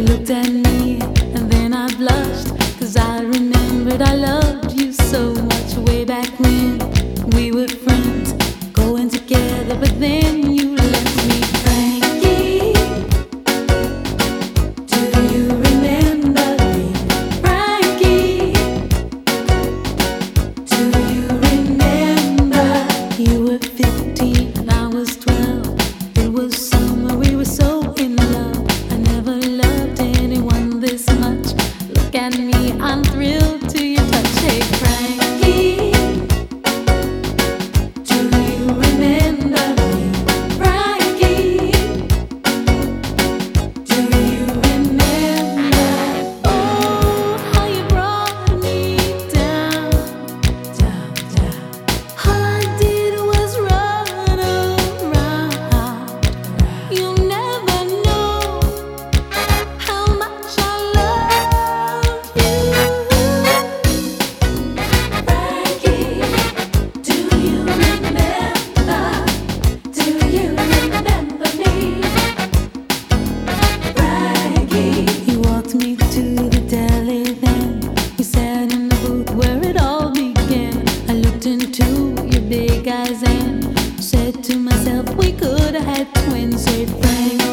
looked at me and then I blushed, 'cause I remembered I loved you so much way back when we were friends, going together, but then you left me. Frankie, do you remember me? Frankie, do you remember? You were 15 and I was 12. It was summer, we were so in love. I never loved anyone this much. Look at me, I'm thrilled to your touch. Hey Frankie, do you remember me? Frankie, do you remember? Oh, how you brought me down, down, down. All I did was run around. You'll never know how much I love you. Frankie, do you remember? Do you remember me? Frankie, you walked me to the deli then. We sat in the booth where it all began. I looked into your big eyes and said to myself, we could have had twins. Hey Frankie,